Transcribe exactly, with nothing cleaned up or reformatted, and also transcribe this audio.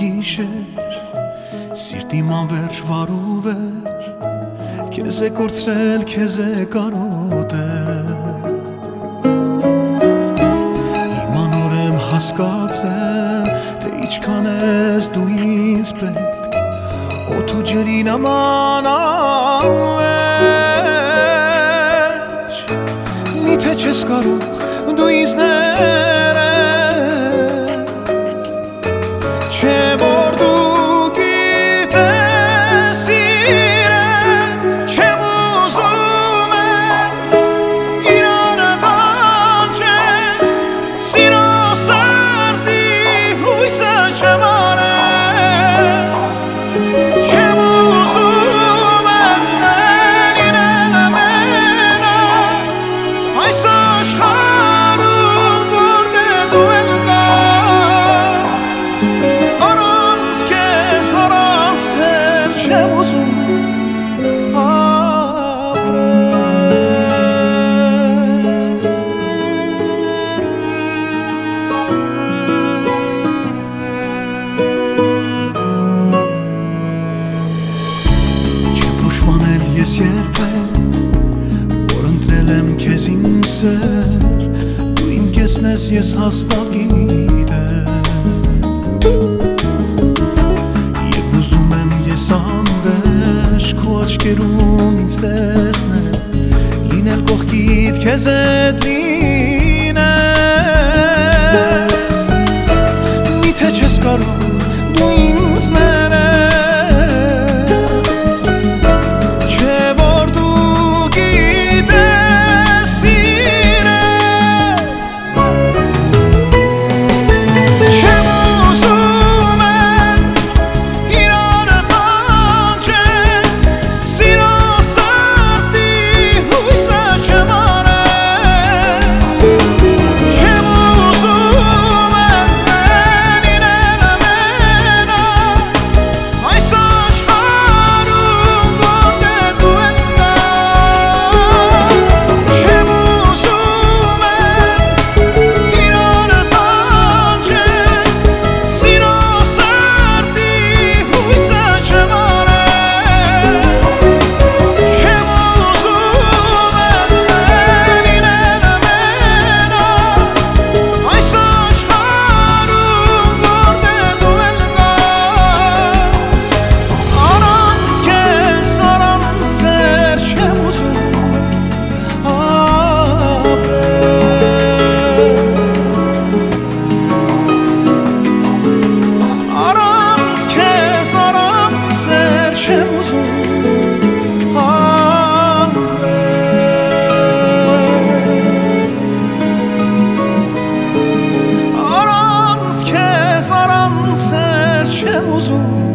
գիշեր Սիրտի մանվերջ վարուվեր Քեզ է կորցրել, քեզ է կարոտել Հիմա նոր եմ հասկացել Թե իչքան ես դու ինձ պետք Օդու ջրի նման անվերջ Միթե չես կարող դու ինձ ներել Չէ որ դու գիտես իրեն Չեմ ուզում եմ իրանը տանջել Սիրո սրտի հույսը չեմ արել Չեմ ուզում եմ լինել ամենը Այս աշխարհում որտեղ դու էլ կաս Առանց քեզ առանց սեր չեմ ուզում Ես երբեք, որ ընտրել եմ քեզ իմ սեր Դու իմ կեսն ես, ես հաստատ գիտեմ Եվ ուզում եմ ես անվերջ Քո աչքերում ինձ տեսնել Լինել կողքիդ քեզ հետ լինել Միթե չես կարող դու ինձ ներել Չեմ ուզում